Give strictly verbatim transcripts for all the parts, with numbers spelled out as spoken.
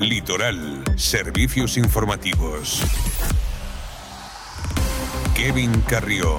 Litoral, servicios informativos. Kevin Carrió.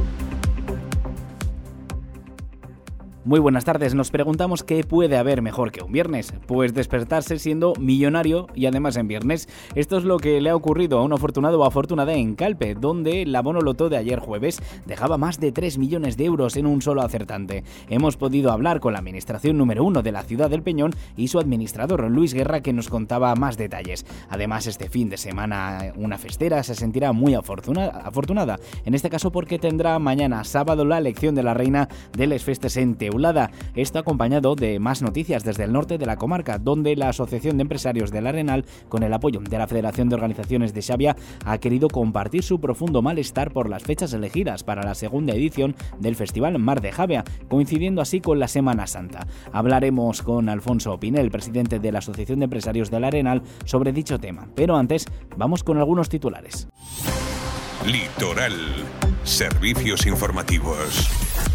Muy buenas tardes. Nos preguntamos qué puede haber mejor que un viernes. Pues despertarse siendo millonario y además en viernes. Esto es lo que le ha ocurrido a un afortunado o afortunada en Calpe, donde la Bonoloto de ayer jueves dejaba más de tres millones de euros en un solo acertante. Hemos podido hablar con la administración número uno de la ciudad del Peñón y su administrador Luis Guerra, que nos contaba más detalles. Además, este fin de semana una festera se sentirá muy afortunada, afortunada en este caso porque tendrá mañana sábado la elección de la reina de les festes en Teulada. Esto acompañado de más noticias desde el norte de la comarca, donde la Asociación de Empresarios del Arenal, con el apoyo de la Federación de Organizaciones de Xavia, ha querido compartir su profundo malestar por las fechas elegidas para la segunda edición del Festival Mar de Javea, coincidiendo así con la Semana Santa. Hablaremos con Alfonso Pinel, presidente de la Asociación de Empresarios del Arenal, sobre dicho tema. Pero antes, vamos con algunos titulares. Litoral, servicios informativos.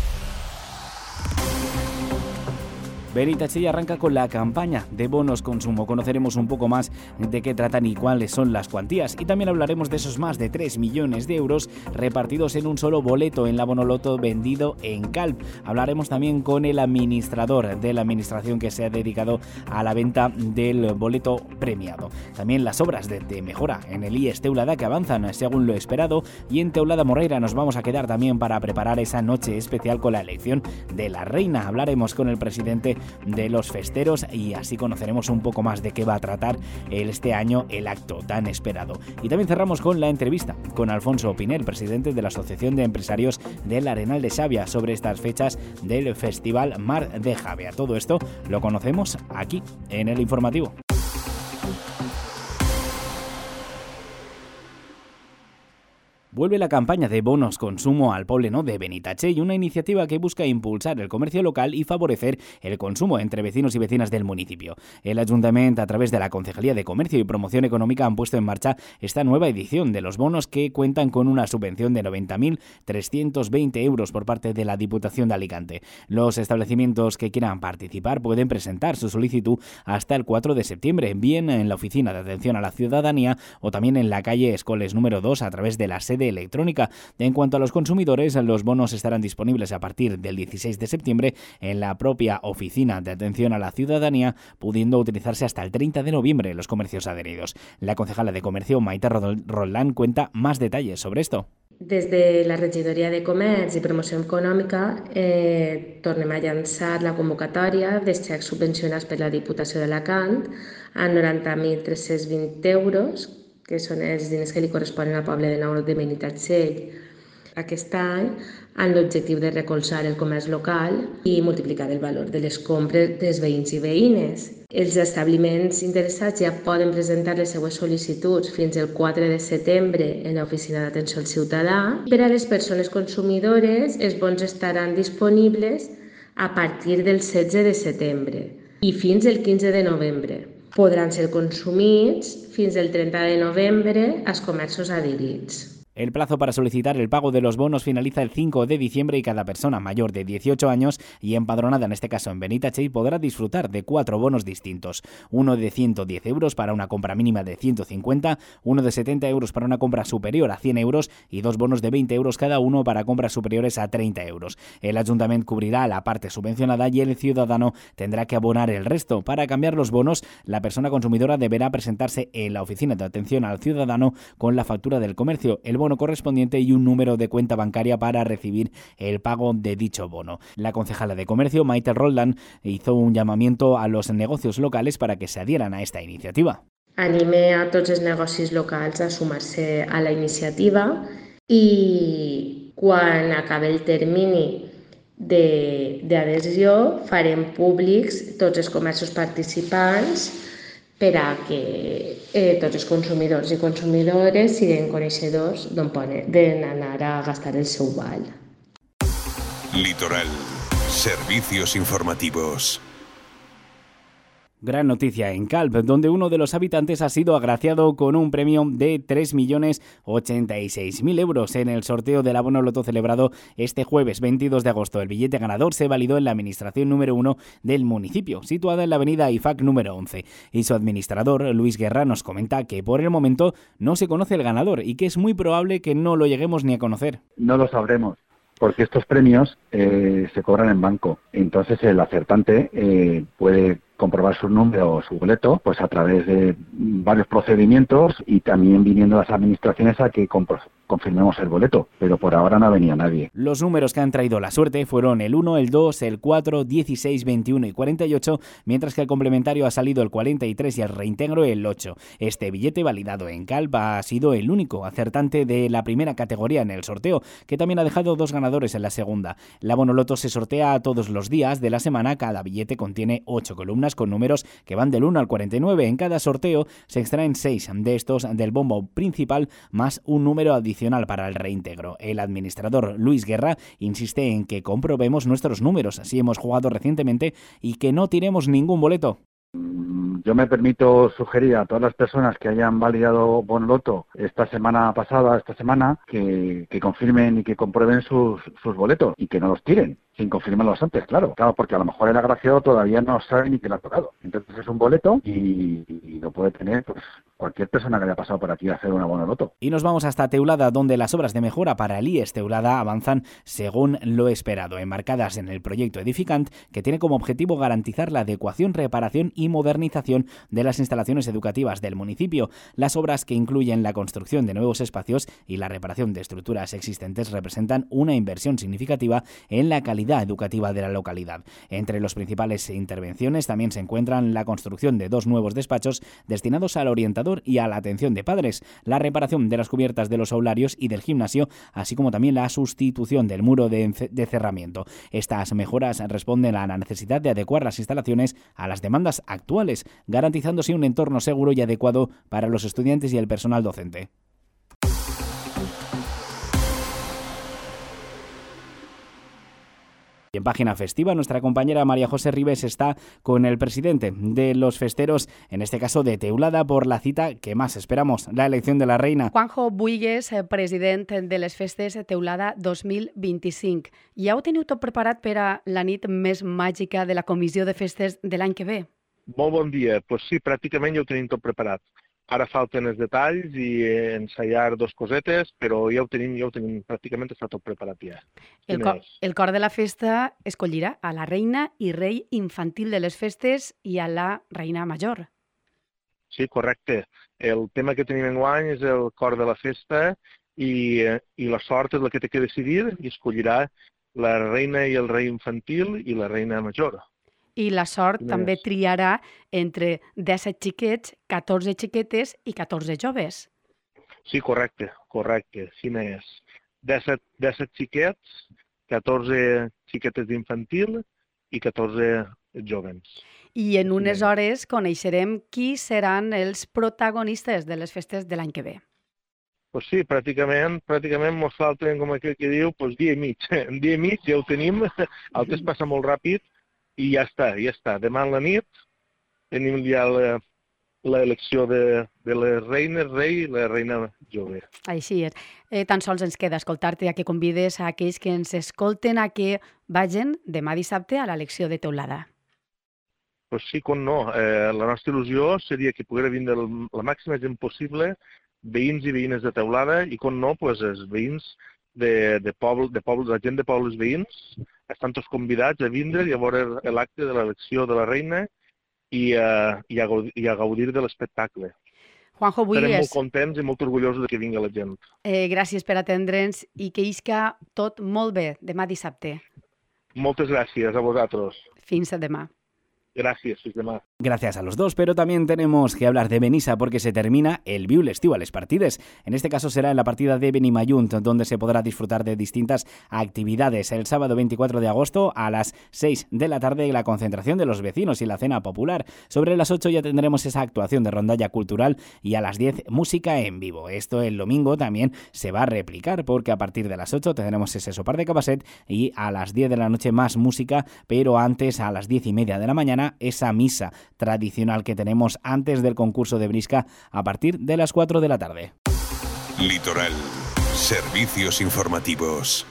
Benitachi arranca con la campaña de bonos consumo. Conoceremos un poco más de qué tratan y cuáles son las cuantías. Y también hablaremos de esos más de tres millones de euros repartidos en un solo boleto en la Bonoloto vendido en Calp. Hablaremos también con el administrador de la administración que se ha dedicado a la venta del boleto premiado. También las obras de, de mejora en el I E S Teulada que avanzan según lo esperado. Y en Teulada Morreira nos vamos a quedar también para preparar esa noche especial con la elección de la reina. Hablaremos con el presidente de los festeros y así conoceremos un poco más de qué va a tratar este año el acto tan esperado. Y también cerramos con la entrevista con Alfonso Pinel, presidente de la Asociación de Empresarios del Arenal de Xavia, sobre estas fechas del Festival Mar de Javea. Todo esto lo conocemos aquí en el informativo. Vuelve la campaña de bonos consumo al Pobleno de Benitache, una iniciativa que busca impulsar el comercio local y favorecer el consumo entre vecinos y vecinas del municipio. El Ayuntamiento, a través de la Concejalía de Comercio y Promoción Económica, han puesto en marcha esta nueva edición de los bonos que cuentan con una subvención de noventa mil trescientos veinte euros por parte de la Diputación de Alicante. Los establecimientos que quieran participar pueden presentar su solicitud hasta el cuatro de septiembre, bien en la Oficina de Atención a la Ciudadanía o también en la calle Escoles número dos a través de la sede electrónica. En cuanto a los consumidores, los bonos estarán disponibles a partir del dieciséis de septiembre en la propia Oficina de Atención a la Ciudadanía, pudiendo utilizarse hasta el treinta de noviembre en los comercios adheridos. La concejala de Comercio, Maite Roldán, cuenta más detalles sobre esto. Des de la Regidoria de Comerç i Promoció Econòmica eh, tornem a llançar la convocatòria de xecs subvencionats per la Diputació d'Alacant a noranta mil tres-cents vint euros, que són els diners que li corresponen al poble de Nou de Benitatxell aquest any, amb l'objectiu de recolzar el comerç local i multiplicar el valor de les compres dels veïns i veïnes. Els establiments interessats ja poden presentar les seues sol·licituds fins el quatre de setembre en l'Oficina d'Atenció al Ciutadà. Per a les persones consumidores, els bons estaran disponibles a partir del setze de setembre i fins el quinze de novembre. Podran ser consumits fins el trenta de novembre als comerços adherits. El plazo para solicitar el pago de los bonos finaliza el cinco de diciembre y cada persona mayor de dieciocho años y empadronada, en este caso en Benitache, podrá disfrutar de cuatro bonos distintos. Uno de ciento diez euros para una compra mínima de ciento cincuenta, uno de setenta euros para una compra superior a cien euros y dos bonos de veinte euros cada uno para compras superiores a treinta euros. El Ayuntamiento cubrirá la parte subvencionada y el ciudadano tendrá que abonar el resto. Para cambiar los bonos, la persona consumidora deberá presentarse en la Oficina de Atención al Ciudadano con la factura del comercio, el bono correspondiente y un número de cuenta bancaria para recibir el pago de dicho bono. La concejala de Comercio, Maite Roldán, hizo un llamamiento a los negocios locales para que se adhieran a esta iniciativa. Anime a tots els negocis locals a sumar-se a la iniciativa i quan acabi el termini d'adhesió farem públics tots els comerços participants per a que eh, tots els consumidors i consumidores siguin coneixedors d'on poden anar a gastar el seu val. Litoral, servicios informativos. Gran noticia en Calp, donde uno de los habitantes ha sido agraciado con un premio de tres millones ochenta y seis mil euros en el sorteo del abono loto celebrado este jueves veintidós de agosto. El billete ganador se validó en la administración número uno del municipio, situada en la avenida I F A C número once. Y su administrador, Luis Guerra, nos comenta que por el momento no se conoce el ganador y que es muy probable que no lo lleguemos ni a conocer. No lo sabremos, porque estos premios eh, se cobran en banco. Entonces el acertante eh, puede comprobar su número o su boleto pues a través de varios procedimientos y también viniendo las administraciones a que compro- confirmemos el boleto, pero por ahora no ha venido nadie. Los números que han traído la suerte fueron el uno, el dos, el cuatro, dieciséis, veintiuno y cuarenta y ocho, mientras que el complementario ha salido el cuarenta y tres y el reintegro el ocho. Este billete validado en Calp ha sido el único acertante de la primera categoría en el sorteo, que también ha dejado dos ganadores en la segunda. La Bonoloto se sortea todos los días de la semana. Cada billete contiene ocho columnas con números que van del uno al cuarenta y nueve. En cada sorteo se extraen seis de estos del bombo principal más un número adicional para el reintegro. El administrador Luis Guerra insiste en que comprobemos nuestros números si hemos jugado recientemente y que no tiremos ningún boleto. Yo me permito sugerir a todas las personas que hayan validado Bonoloto esta semana pasada, esta semana, que, que confirmen y que comprueben sus, sus boletos y que no los tiren, sin confirmarlos antes, claro. Claro, porque a lo mejor el agraciado todavía no sabe ni que le ha tocado. Entonces es un boleto y, y lo puede tener pues cualquier persona que haya pasado por aquí a hacer una Bonoloto. Y nos vamos hasta Teulada, donde las obras de mejora para el I E S Teulada avanzan según lo esperado, enmarcadas en el proyecto Edificant, que tiene como objetivo garantizar la adecuación, reparación y modernización de las instalaciones educativas del municipio. Las obras, que incluyen la construcción de nuevos espacios y la reparación de estructuras existentes, representan una inversión significativa en la calidad educativa de la localidad. Entre las principales intervenciones también se encuentran la construcción de dos nuevos despachos destinados al orientador y a la atención de padres, la reparación de las cubiertas de los aularios y del gimnasio, así como también la sustitución del muro de, de cerramiento. Estas mejoras responden a la necesidad de adecuar las instalaciones a las demandas actuales, garantizándose un entorno seguro y adecuado para los estudiantes y el personal docente. Y en página festiva, nuestra compañera María José Ribes está con el presidente de los festeros, en este caso de Teulada, por la cita que más esperamos, la elección de la reina. Juanjo Buigues, president de les festes Teulada dos mil vint-i-cinc. Ja ho teniu tot preparat per a la nit més màgica de la comissió de festes de l'any que ve? Molt bon dia. Pues sí, pràcticament ja ho tenim tot preparat. Ara falten els detalls i ensaiar dos cosetes, però ja ho tenim, ja ho tenim pràcticament està tot preparat ja. El cor, el cor de la festa escollirà a la reina i rei infantil de les festes i a la reina major. Sí, correcte. El tema que tenim enguany és el cor de la festa i, i la sort és la que té que decidir i escollirà la reina i el rei infantil i la reina major. I la sort Quina també és? triarà entre disset xiquets, catorze xiquetes i catorze joves. Sí, correcte, correcte. Quina és? disset, disset xiquets, catorze xiquetes d'infantil i catorze jovens. I en unes hores coneixerem qui seran els protagonistes de les festes de l'any que ve. Pues sí, pràcticament, pràcticament mos falten, com aquell que diu, pues dia i mig. En dia i mig ja ho tenim, el temps passa molt ràpid i ja està, ja està. Demà a la nit tenim ja l'elecció de, de les reines, rei i la reina jove. Així és. Eh, tan sols ens queda escoltar-te, a que convides a aquells que ens escolten a que vagin demà dissabte a l'elecció de Teulada. Pues sí, com no. Eh, la nostra il·lusió seria que poguera vindre la màxima gent possible, veïns i veïnes de Teulada, i com no, pues, els veïns de, de, poble, de poble, la gent de pobles veïns, estan tots convidats a vindre i a veure l'acte de l'elecció de la reina i a, i a, gaudir, i a gaudir de l'espectacle. Juanjo Estarem Buigues, molt contents i molt orgullosos de que vingui la gent. eh, gràcies per atendre'ns i que isca tot molt bé demà dissabte. Moltes gràcies a vosaltres. Fins a demà. Gràcies, fins demà. Gracias a los dos, pero también tenemos que hablar de Benissa porque se termina el Viu l'Estiu a les Partides. En este caso será en la partida de Benimayunt, donde se podrá disfrutar de distintas actividades. El sábado veinticuatro de agosto a las seis de la tarde la concentración de los vecinos y la cena popular. Sobre las ocho ya tendremos esa actuación de rondalla cultural y a las diez música en vivo. Esto el domingo también se va a replicar porque a partir de las ocho tendremos ese sopar de Cabasset y a las diez de la noche más música, pero antes a las diez y media de la mañana mañana esa misa tradicional que tenemos antes del concurso de brisca a partir de las cuatro de la tarde. Litoral. Servicios informativos.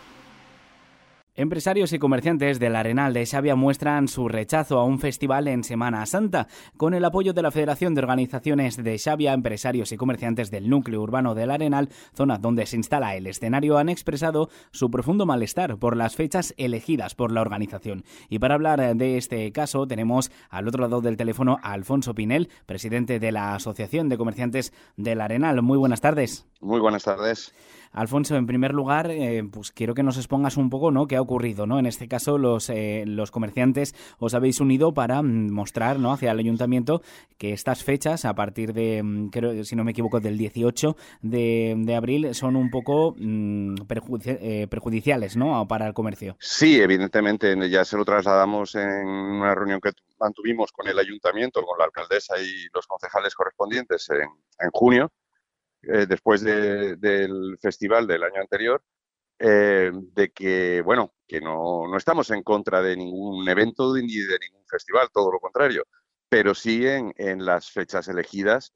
Empresarios y comerciantes del Arenal de Xavia muestran su rechazo a un festival en Semana Santa. Con el apoyo de la Federación de Organizaciones de Xavia, empresarios y comerciantes del núcleo urbano del Arenal, zona donde se instala el escenario, han expresado su profundo malestar por las fechas elegidas por la organización. Y para hablar de este caso tenemos al otro lado del teléfono a Alfonso Pinel, presidente de la Asociación de Comerciantes del Arenal. Muy buenas tardes. Muy buenas tardes. Alfonso, en primer lugar, eh, pues quiero que nos expongas un poco, ¿no?, qué ha ocurrido, ¿no? En este caso, los eh, los comerciantes os habéis unido para mostrar, ¿no?, hacia el ayuntamiento que estas fechas, a partir de, creo, si no me equivoco, del dieciocho de, de abril, son un poco mmm, perjudici- eh, perjudiciales, ¿no?, para el comercio. Sí, evidentemente, ya se lo trasladamos en una reunión que mantuvimos con el ayuntamiento, con la alcaldesa y los concejales correspondientes en, en junio. Eh, después de, del festival del año anterior, eh, de que, bueno, que no, no estamos en contra de ningún evento ni de ningún festival, todo lo contrario, pero sí en, en las fechas elegidas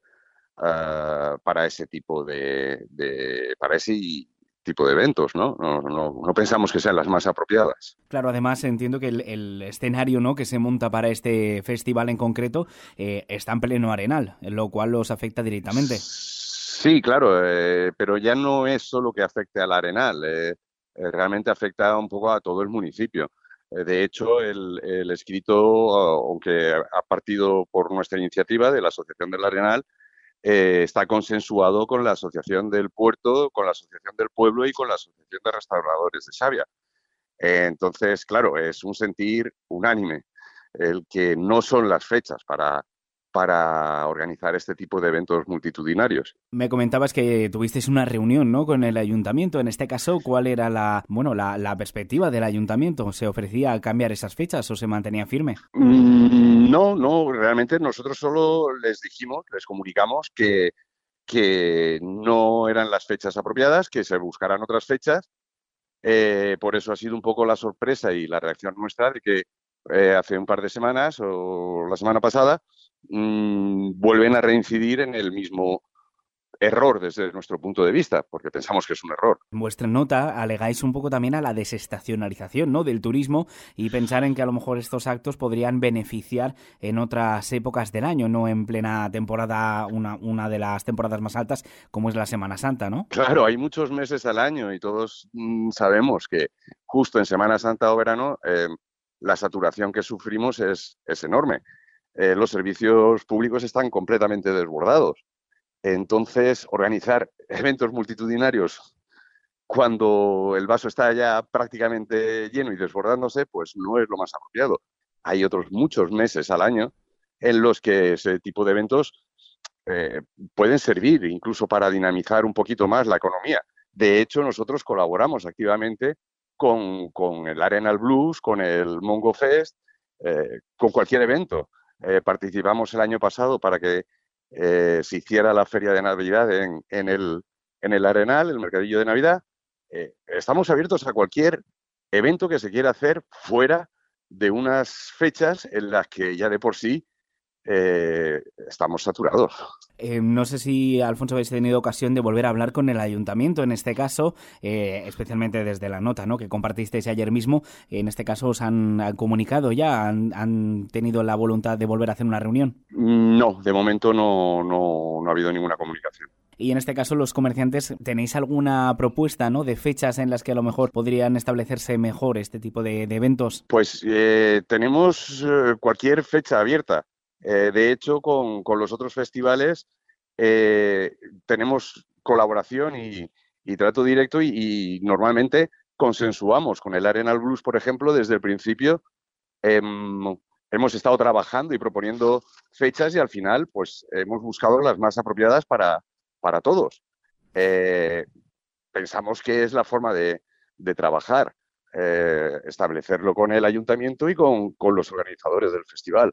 uh, para ese tipo de, de para ese tipo de eventos, ¿no? No, no, no pensamos que sean las más apropiadas. Claro, además entiendo que el, el escenario, ¿no?, que se monta para este festival en concreto eh, está en pleno Arenal, lo cual los afecta directamente. Sí, claro, eh, pero ya no es solo que afecte al Arenal, eh, eh, realmente afecta un poco a todo el municipio. Eh, de hecho, el, el escrito, aunque ha partido por nuestra iniciativa de la Asociación del Arenal, eh, está consensuado con la Asociación del Puerto, con la Asociación del Pueblo y con la Asociación de Restauradores de Xavia. Eh, entonces, claro, es un sentir unánime el que no son las fechas para... para organizar este tipo de eventos multitudinarios. Me comentabas que tuvisteis una reunión, ¿no?, con el ayuntamiento. En este caso, ¿cuál era la, bueno, la, la perspectiva del ayuntamiento? ¿Se ofrecía cambiar esas fechas o se mantenía firme? Mm, no, no, realmente nosotros solo les dijimos, les comunicamos que, que no eran las fechas apropiadas, que se buscaran otras fechas. Eh, por eso ha sido un poco la sorpresa y la reacción nuestra de que eh, hace un par de semanas o la semana pasada mmm, vuelven a reincidir en el mismo error desde nuestro punto de vista, porque pensamos que es un error. En vuestra nota alegáis un poco también a la desestacionalización, ¿no?, del turismo y pensar en que a lo mejor estos actos podrían beneficiar en otras épocas del año, no en plena temporada, una, una de las temporadas más altas como es la Semana Santa, ¿no? Claro, hay muchos meses al año y todos mmm, sabemos que justo en Semana Santa o verano eh, la saturación que sufrimos es, es enorme. Eh, los servicios públicos están completamente desbordados. Entonces, organizar eventos multitudinarios cuando el vaso está ya prácticamente lleno y desbordándose, pues no es lo más apropiado. Hay otros muchos meses al año en los que ese tipo de eventos eh, pueden servir incluso para dinamizar un poquito más la economía. De hecho, nosotros colaboramos activamente con, con el Arenal Blues, con el Mongo Fest, eh, con cualquier evento. Eh, participamos el año pasado para que Eh, se hiciera la feria de Navidad en, en, el, en el Arenal, el mercadillo de Navidad. Eh, estamos abiertos a cualquier evento que se quiera hacer fuera de unas fechas en las que ya de por sí eh, estamos saturados. Eh, no sé si, Alfonso, habéis tenido ocasión de volver a hablar con el ayuntamiento, en este caso, eh, especialmente desde la nota, ¿no?, que compartisteis ayer mismo. En este caso, ¿os han, han comunicado ya? ¿Han, ¿Han tenido la voluntad de volver a hacer una reunión? No, de momento no, no, no ha habido ninguna comunicación. Y en este caso, los comerciantes, ¿tenéis alguna propuesta, ¿no?, de fechas en las que a lo mejor podrían establecerse mejor este tipo de, de eventos? Pues eh, tenemos eh, cualquier fecha abierta. Eh, de hecho, con, con los otros festivales eh, tenemos colaboración y, y trato directo y, y normalmente consensuamos con el Arenal Blues, por ejemplo, desde el principio. Eh, hemos estado trabajando y proponiendo fechas y al final pues hemos buscado las más apropiadas para, para todos. Eh, pensamos que es la forma de, de trabajar, eh, establecerlo con el ayuntamiento y con, con los organizadores del festival.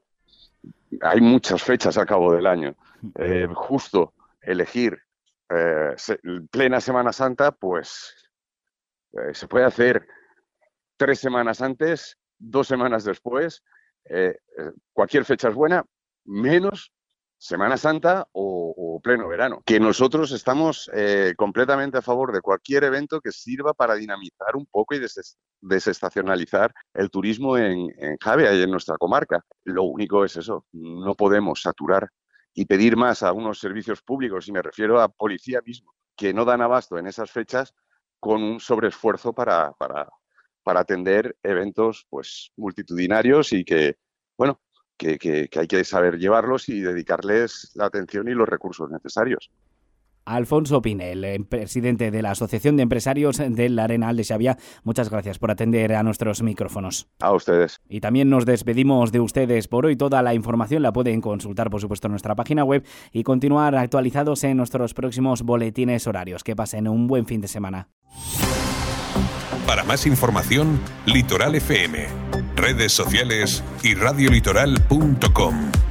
Hay muchas fechas al cabo del año. Eh, justo elegir eh, se, plena Semana Santa, pues eh, se puede hacer tres semanas antes, dos semanas después, eh, eh, cualquier fecha es buena, menos Semana Santa o, o pleno verano. Que nosotros estamos eh, completamente a favor de cualquier evento que sirva para dinamizar un poco y des desestacionalizar el turismo en, en Javea y en nuestra comarca. Lo único es eso, no podemos saturar y pedir más a unos servicios públicos, y me refiero a policía mismo, que no dan abasto en esas fechas con un sobreesfuerzo para, para, para atender eventos pues multitudinarios y que, bueno, Que, que, que hay que saber llevarlos y dedicarles la atención y los recursos necesarios. Alfonso Pinel, presidente de la Asociación de Empresarios del Arenal de Xavia, muchas gracias por atender a nuestros micrófonos. A ustedes. Y también nos despedimos de ustedes por hoy. Toda la información la pueden consultar, por supuesto, en nuestra página web y continuar actualizados en nuestros próximos boletines horarios. Que pasen un buen fin de semana. Para más información, Litoral F M, redes sociales y radiolitoral punto com.